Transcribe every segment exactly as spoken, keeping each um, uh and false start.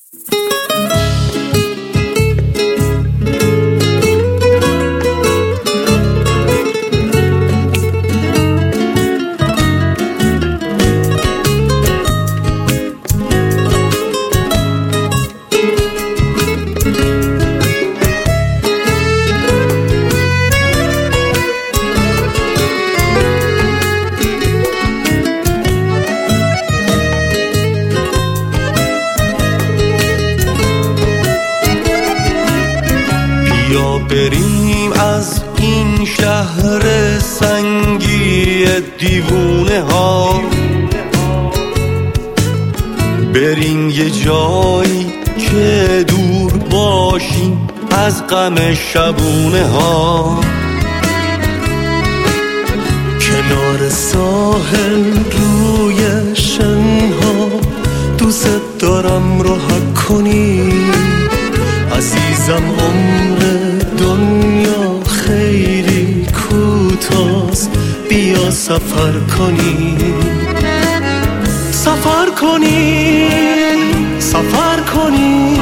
بیا بریم از این شهر سنگی دیوونه ها، بریم یه جایی که دور باشیم از غم شبونه ها. کنار ساحل روی شنها دوست دارم راحت کنی عزیزم. عمر دنیا خیلی کوتاست، بیا سفر کنی سفر کنی سفر کنی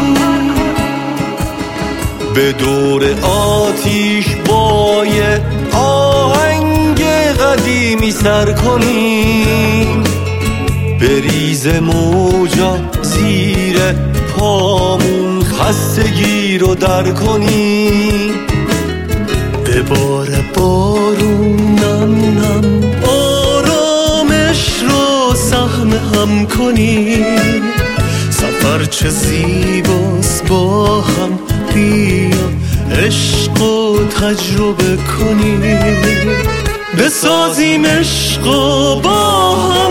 به دور آتیش با یه آهنگ قدیمی سر کنیم، بریز موجا زیر پامون خستگی رو در کنیم. به بار بارون نم نم آرامش رو سهم هم کنیم. سفر چه زیباست با هم، بیا عشق و تجربه کنیم. بسازیم عشق و با هم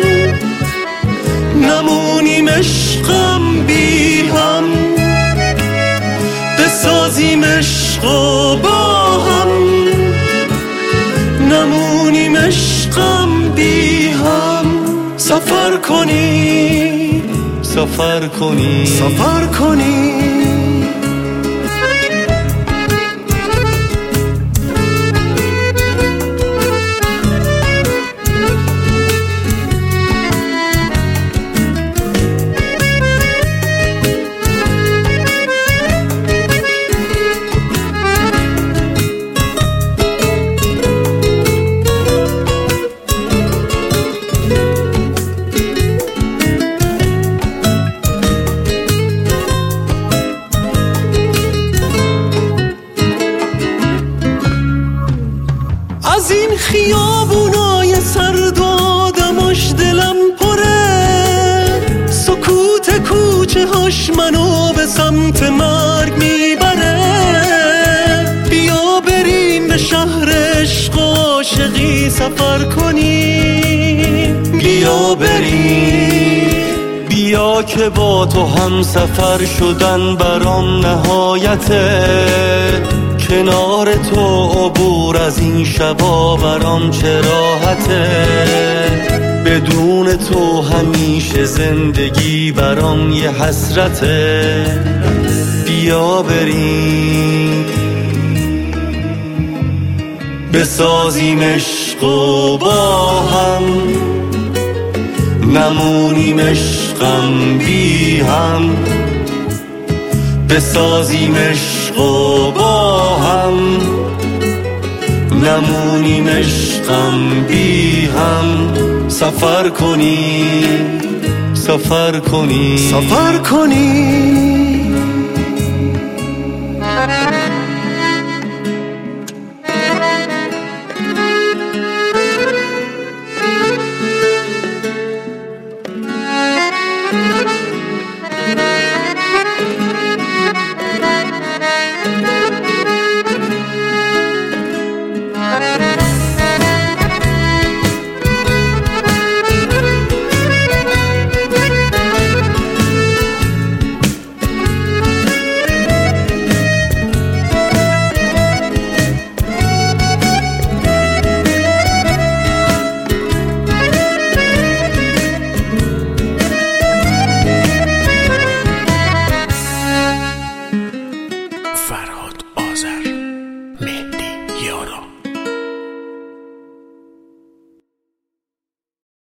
نمونیم عشقم بی هم. بسازیم عشق و با هم نمونیم عشقم بی هم. سفر کنیم سفر کنیم سفر کنیم از این خیابونای سرد و آدماش دلم پره، سکوت کوچه هاش منو به سمت مرگ میبره. بیا بریم به شهر عشق و عاشقی سفر کنیم. بیا بریم بیا که با تو هم سفر شدن برام نهایته. کنار تو عبور از این شبا برام چه راحته. بدون تو همیشه زندگی برام یه حسرته. بیا بریم بسازیم عشق و با هم نمونیم عشقم بی هم. بسازیم عشق و با هم نمونیم عشقم بی هم. سفر کنیم سفر کنیم سفر کنیم Thank you.